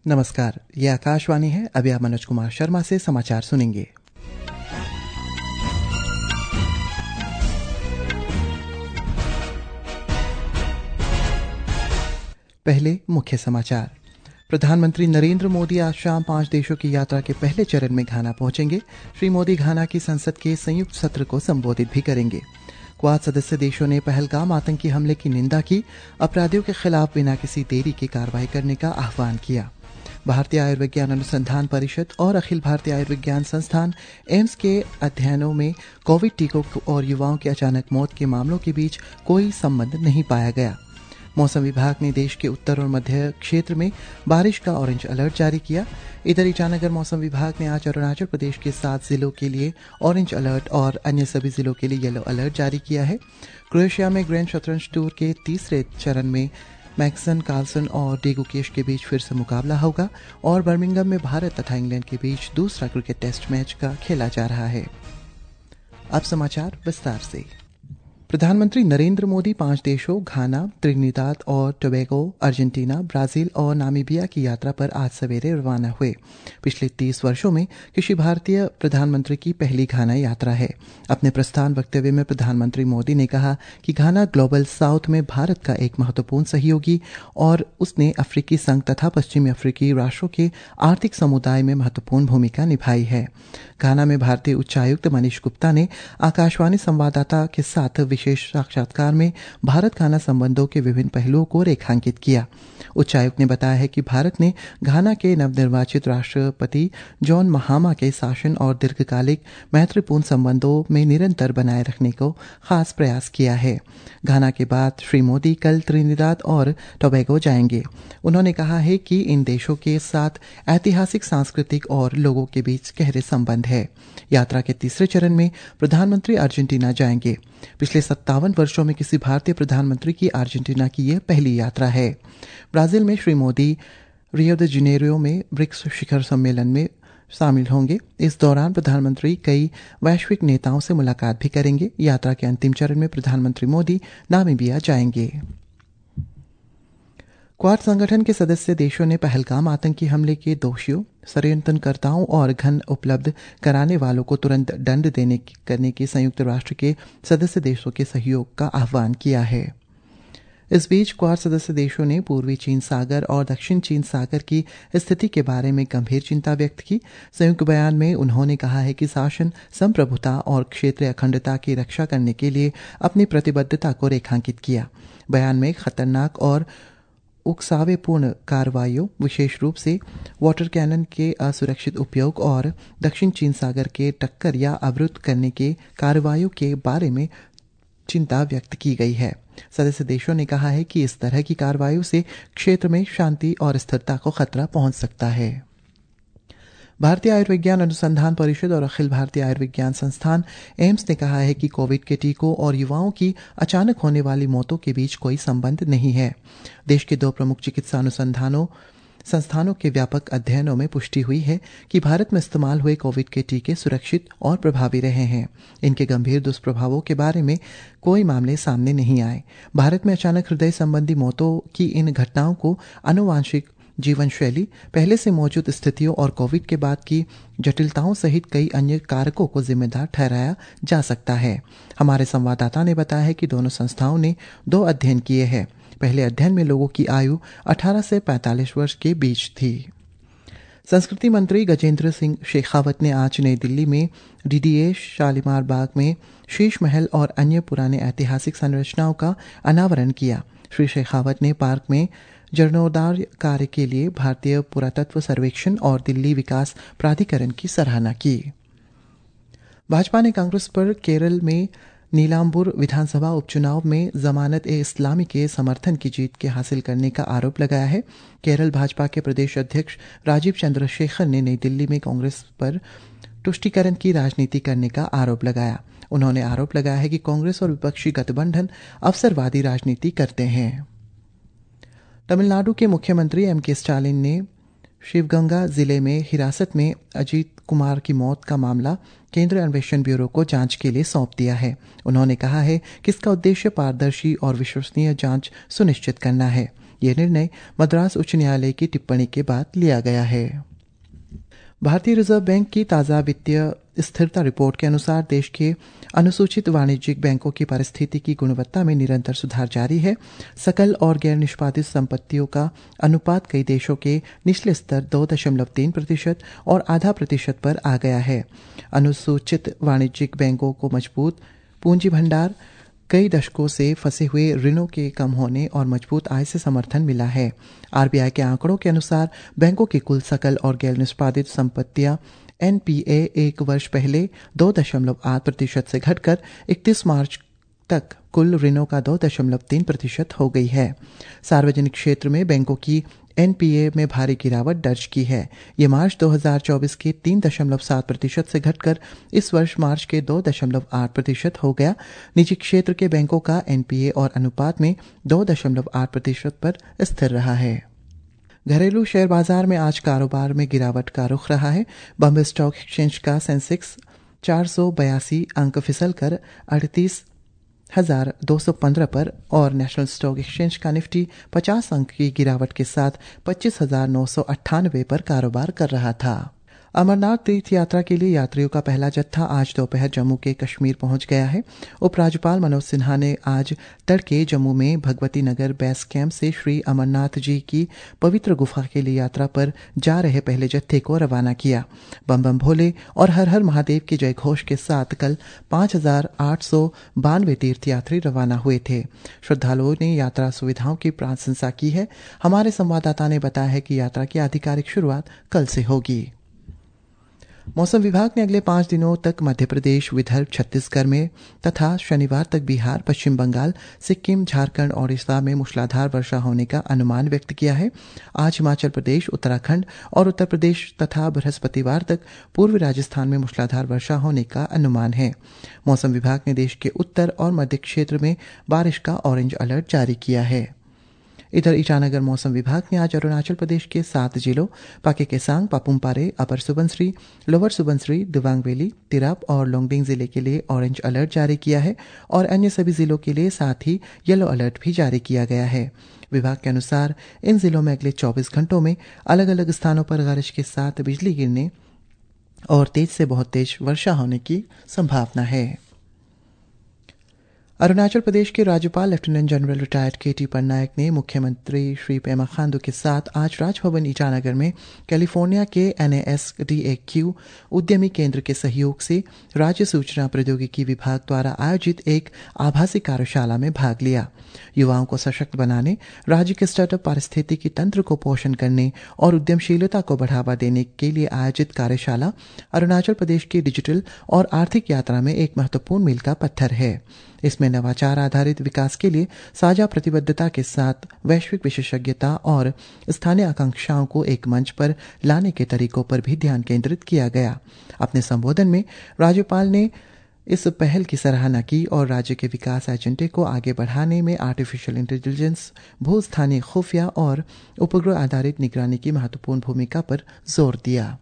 नमस्कार, ये आकाशवाणी है। अभी आप मनोज कुमार शर्मा से समाचार सुनेंगे। पहले मुख्य समाचार। प्रधानमंत्री नरेंद्र मोदी आज शाम 5 देशों की यात्रा के पहले चरण में घाना पहुंचेंगे। श्री मोदी घाना की संसद के संयुक्त सत्र को संबोधित भी करेंगे। क्वाड सदस्य देशों ने पहलगाम आतंकी हमले की निंदा की, अपराधियों के खिलाफ बिना किसी देरी के कार्रवाई करने का आह्वान किया। भारतीय आयुर्विज्ञान अनुसंधान परिषद और अखिल भारतीय आयुर्विज्ञान संस्थान एम्स के अध्ययनों में कोविड टीकों और युवाओं की अचानक मौत के मामलों के बीच कोई संबंध नहीं पाया गया। मौसम विभाग ने देश के उत्तर और मध्य क्षेत्र में बारिश का ऑरेंज अलर्ट जारी किया। इधर ईटानगर मौसम विभाग ने आज अरुणाचल प्रदेश के 7 जिलों के लिए ऑरेंज अलर्ट और अन्य सभी जिलों के लिए येलो अलर्ट जारी किया है। क्रोएशिया में ग्रैंड शतरंज टूर के तीसरे चरण में मैग्सन कार्लसन और डेगू केश के बीच फिर से मुकाबला होगा और बर्मिंघम में भारत तथा इंग्लैंड के बीच दूसरा क्रिकेट टेस्ट मैच का खेला जा रहा है। अब समाचार विस्तार से। प्रधानमंत्री नरेंद्र मोदी 5 देशों घाना, त्रिनिदाद और टोबैगो, अर्जेंटीना, ब्राजील और नामीबिया की यात्रा पर आज सवेरे रवाना हुए। पिछले 30 वर्षों में किसी भारतीय प्रधानमंत्री की पहली घाना यात्रा है। अपने प्रस्थान वक्तव्य में प्रधानमंत्री मोदी ने कहा कि घाना ग्लोबल साउथ में भारत का एक महत्वपूर्ण सहयोगी और उसने अफ्रीकी संघ तथा पश्चिमी अफ्रीकी राष्ट्रों के आर्थिक समुदाय में महत्वपूर्ण भूमिका निभाई है। घाना में भारतीय उच्चायुक्त मनीष गुप्ता ने आकाशवाणी संवाददाता के साथ विशेष साक्षात्कार में भारत घाना संबंधों के विभिन्न पहलुओं को रेखांकित किया। उच्चायुक्त ने बताया है कि भारत ने घाना के नवनिर्वाचित राष्ट्रपति जॉन महामा के शासन और दीर्घकालिक मैत्रीपूर्ण संबंधों में निरंतर बनाए रखने को खास प्रयास किया है। घाना के बाद श्री मोदी कल त्रिनिदाद और टोबैगो जाएंगे। उन्होंने कहा है कि इन देशों के साथ ऐतिहासिक, सांस्कृतिक और लोगों के बीच गहरे संबंध है। यात्रा के तीसरे चरण में प्रधानमंत्री अर्जेंटीना जाएंगे। पिछले 57 वर्षों में किसी भारतीय प्रधानमंत्री की अर्जेंटीना की यह पहली यात्रा है। ब्राजील में Shri Modi Rio de Janeiro में ब्रिक्स शिखर सम्मेलन में शामिल होंगे। इस दौरान प्रधानमंत्री कई वैश्विक नेताओं से मुलाकात भी करेंगे। यात्रा के अंतिम चरण में प्रधानमंत्री मोदी नामीबिया जाएंगे। क्वाड संगठन के सदस्य देशों ने पहलगाम आतंकी हमले के दोषियों, षड्यंत्रकर्ताओं और धन उपलब्ध कराने वालों को तुरंत दंड करने की संयुक्त राष्ट्र के सदस्य देशों के सहयोग का आह्वान किया है। इस बीच क्वाड सदस्य देशों ने पूर्वी चीन सागर और दक्षिण चीन सागर की स्थिति के बारे में गंभीर चिंता व्यक्त की। संयुक्त बयान में उन्होंने कहा है कि शासन संप्रभुता और क्षेत्रीय अखंडता की रक्षा करने के लिए अपनी प्रतिबद्धता को रेखांकित किया। बयान में खतरनाक और उकसावेपूर्ण कार्रवाइयों, विशेष रूप से वाटर कैनन के असुरक्षित उपयोग और दक्षिण चीन सागर के टक्कर या अवरुद्ध करने के कार्रवाइयों के बारे में चिंता व्यक्त की गई है। सदस्य देशों ने कहा है कि इस तरह की कार्रवाइयों से क्षेत्र में शांति और स्थिरता को खतरा पहुंच सकता है। भारतीय आयुर्विज्ञान अनुसंधान परिषद और अखिल भारतीय आयुर्विज्ञान संस्थान एम्स ने कहा है कि कोविड के टीकों और युवाओं की अचानक होने वाली मौतों के बीच कोई संबंध नहीं है। देश के 2 प्रमुख चिकित्सा अनुसंधानों संस्थानों के व्यापक अध्ययनों में पुष्टि हुई है कि भारत में इस्तेमाल हुए कोविड के टीके सुरक्षित और प्रभावी रहे हैं। इनके गंभीर दुष्प्रभावों के बारे में कोई मामले सामने नहीं आए। भारत में अचानक हृदय संबंधी मौतों की इन घटनाओं को आनुवांशिक जीवन शैली, पहले से मौजूद स्थितियों और कोविड के बाद की जटिलताओं सहित कई अन्य कारकों को जिम्मेदार ठहराया जा सकता है। हमारे संवाददाता ने बताया है कि दोनों संस्थाओं ने 2 अध्ययन किए हैं। पहले अध्ययन में लोगों की आयु 18 से 45 वर्ष के बीच थी। संस्कृति मंत्री गजेंद्र सिंह शेखावत ने आज नई दिल्ली में डीडीए शालीमार बाग में शीश महल और अन्य पुराने ऐतिहासिक संरचनाओं का अनावरण किया। श्री शेखावत ने पार्क में जीर्णोद्धार कार्य के लिए भारतीय पुरातत्व सर्वेक्षण और दिल्ली विकास प्राधिकरण की सराहना की। भाजपा ने कांग्रेस पर केरल में नीलांबूर विधानसभा उपचुनाव में जमानत-ए-इस्लामी के समर्थन की जीत के हासिल करने का आरोप लगाया है। केरल भाजपा के प्रदेश अध्यक्ष राजीव चंद्रशेखर ने नई दिल्ली में कांग्रेस पर तुष्टीकरण की राजनीति करने का आरोप लगाया। उन्होंने आरोप लगाया है कि कांग्रेस और विपक्षी गठबंधन अवसरवादी राजनीति करते हैं। तमिलनाडु के मुख्यमंत्री एम.के. स्टालिन ने शिवगंगा जिले में हिरासत में अजीत कुमार की मौत का मामला केंद्रीय अन्वेषण ब्यूरो को जांच के लिए सौंप दिया है। उन्होंने कहा है कि इसका उद्देश्य पारदर्शी और विश्वसनीय जांच सुनिश्चित करना है। ये निर्णय मद्रास उच्च न्यायालय की टिप्पणी के बाद लिया गया है। भारतीय रिजर्व बैंक की ताज़ा वित्तीय स्थिरता रिपोर्ट के अनुसार देश के अनुसूचित वाणिज्यिक बैंकों की परिस्थिति की गुणवत्ता में निरंतर सुधार जारी है। सकल और गैर निष्पादित संपत्तियों का अनुपात कई देशों के निचले स्तर 2.3% और 0.5% पर आ गया है। अनुसूचित वाणिज्यिक बैंकों को मजबूत पूंजी भंडार, कई दशकों से फंसे हुए ऋणों के कम होने और मजबूत आय से समर्थन मिला है। आरबीआई के आंकड़ों के अनुसार बैंकों की कुल सकल और गैर निष्पादित संपत्तियां एनपीए एक वर्ष पहले 2.8% से घटकर 31 मार्च तक कुल ऋणों का 2.3% हो गई है। सार्वजनिक क्षेत्र में बैंकों की एनपीए में भारी गिरावट दर्ज की है। ये मार्च 2024 के 3.7% से घटकर इस वर्ष मार्च के 2.8% हो गया। निजी क्षेत्र के बैंकों का एनपीए और अनुपात में 2.8% पर स्थिर रहा है। घरेलू शेयर बाजार में आज कारोबार में गिरावट का रुख रहा है। बॉम्बे स्टॉक एक्सचेंज का सेंसेक्स 482 अंक फिसलकर 38,215 पर और नेशनल स्टॉक एक्सचेंज का निफ्टी 50 अंक की गिरावट के साथ 25,998 पर कारोबार कर रहा था। अमरनाथ तीर्थ यात्रा के लिए यात्रियों का पहला जत्था आज दोपहर जम्मू के कश्मीर पहुंच गया है। उपराज्यपाल मनोज सिन्हा ने आज तड़के जम्मू में भगवती नगर बेस कैंप से श्री अमरनाथ जी की पवित्र गुफा के लिए यात्रा पर जा रहे पहले जत्थे को रवाना किया। बम बम भोले और हर हर महादेव के जय घोष के साथ कल 5,892 तीर्थयात्री रवाना हुए थे। श्रद्धालुओं ने यात्रा सुविधाओं की प्रशंसा की है। हमारे संवाददाता ने बताया है कि यात्रा की आधिकारिक शुरुआत कल से होगी। मौसम विभाग ने अगले 5 दिनों तक मध्य प्रदेश, विदर्भ, छत्तीसगढ़ में तथा शनिवार तक बिहार, पश्चिम बंगाल, सिक्किम, झारखंड, ओडिशा में मूसलाधार वर्षा होने का अनुमान व्यक्त किया है। आज हिमाचल प्रदेश, उत्तराखंड और उत्तर प्रदेश तथा बृहस्पतिवार तक पूर्वी राजस्थान में मूसलाधार वर्षा होने का अनुमान है। मौसम विभाग ने देश के उत्तर और मध्य क्षेत्र में बारिश का ऑरेंज अलर्ट जारी किया है। इधर ईटानगर मौसम विभाग ने आज अरुणाचल प्रदेश के 7 जिलों Pakke Kessang, Papum Pare, Upper Subansiri, Lower Subansiri, Dibang Valley, Tirap और लोंगडिंग जिले के लिए ऑरेंज अलर्ट जारी किया है और अन्य सभी जिलों के लिए साथ ही येलो अलर्ट भी जारी किया गया है। विभाग के अनुसार इन जिलों में अगले 24 घंटों में अलग अलग स्थानों पर बारिश के साथ बिजली गिरने और तेज से बहुत तेज वर्षा होने की संभावना है। अरुणाचल प्रदेश के राज्यपाल lieutenant general retired KT Patnaik ने मुख्यमंत्री श्री पेमा खांडू के साथ आज राजभवन ईटानगर में कैलिफोर्निया के NASDAQ उद्यमी केंद्र के सहयोग से राज्य सूचना प्रौद्योगिकी विभाग द्वारा आयोजित एक आभासी कार्यशाला में भाग लिया। युवाओं को सशक्त बनाने, राज्य के स्टार्टअप पारिस्थितिकी तंत्र को पोषण करने और उद्यमशीलता को बढ़ावा देने के लिए आयोजित कार्यशाला अरुणाचल प्रदेश की डिजिटल और आर्थिक यात्रा में एक महत्वपूर्ण मील का पत्थर है। इसमें नवाचार आधारित विकास के लिए साझा प्रतिबद्धता के साथ वैश्विक विशेषज्ञता और स्थानीय आकांक्षाओं को एक मंच पर लाने के तरीकों पर भी ध्यान केंद्रित किया गया। अपने संबोधन में राज्यपाल ने इस पहल की सराहना की और राज्य के विकास एजेंडे को आगे बढ़ाने में आर्टिफिशियल इंटेलिजेंस, भू-स्थानीय खुफिया और उपग्रह आधारित निगरानी की महत्वपूर्ण भूमिका पर जोर दिया।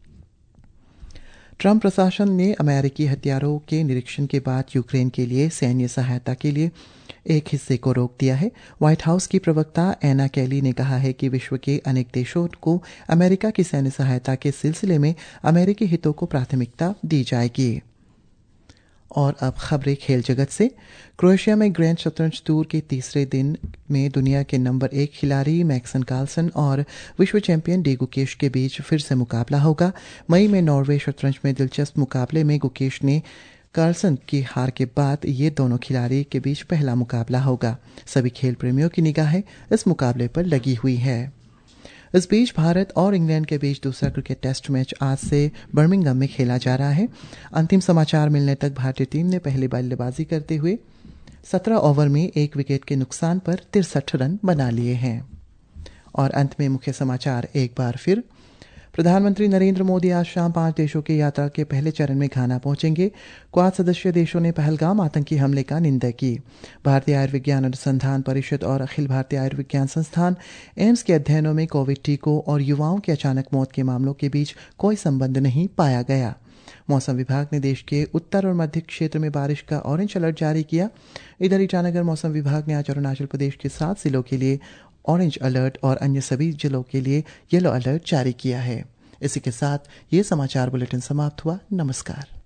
ट्रंप प्रशासन ने अमेरिकी हथियारों के निरीक्षण के बाद यूक्रेन के लिए सैन्य सहायता के लिए एक हिस्से को रोक दिया है। व्हाइट हाउस की प्रवक्ता एना कैली ने कहा है कि विश्व के अनेक देशों को अमेरिका की सैन्य सहायता के सिलसिले में अमेरिकी हितों को प्राथमिकता दी जाएगी। और अब खबरें खेल जगत से। क्रोएशिया में ग्रैंड शतरंज टूर के तीसरे दिन में दुनिया के नंबर 1 खिलाड़ी मैग्नस कार्लसन और विश्व चैंपियन डी गुकेश के बीच फिर से मुकाबला होगा। मई में नॉर्वे शतरंज में दिलचस्प मुकाबले में गुकेश ने कार्लसन की हार के बाद ये दोनों खिलाड़ी के बीच पहला मुकाबला होगा। सभी खेल प्रेमियों की निगाहें इस मुकाबले पर लगी हुई है। इस बीच भारत और इंग्लैंड के बीच दूसरा क्रिकेट टेस्ट मैच आज से बर्मिंघम में खेला जा रहा है। अंतिम समाचार मिलने तक भारतीय टीम ने पहले बल्लेबाजी करते हुए 17 ओवर में 1 विकेट के नुकसान पर 63 रन बना लिए हैं। और अंत में मुख्य समाचार एक बार फिर। प्रधानमंत्री नरेंद्र मोदी आज शाम 5 देशों की यात्रा के पहले चरण में घाना पहुंचेंगे। क्वाड सदस्य देशों ने पहलगाम आतंकी हमले का निंदा की। भारतीय आयुर्विज्ञान अनुसंधान परिषद और अखिल भारतीय आयुर्विज्ञान संस्थान एम्स के अध्ययनों में कोविड टीकों और युवाओं की अचानक मौत के मामलों के बीच कोई संबंध नहीं पाया गया। मौसम विभाग ने देश के उत्तर और मध्य क्षेत्र में बारिश का ऑरेंज अलर्ट जारी किया। इधर ईटानगर मौसम विभाग ने आज अरुणाचल प्रदेश के 7 जिलों के लिए ऑरेंज अलर्ट और अन्य सभी जिलों के लिए येलो अलर्ट जारी किया है। इसी के साथ ये समाचार बुलेटिन समाप्त हुआ। नमस्कार।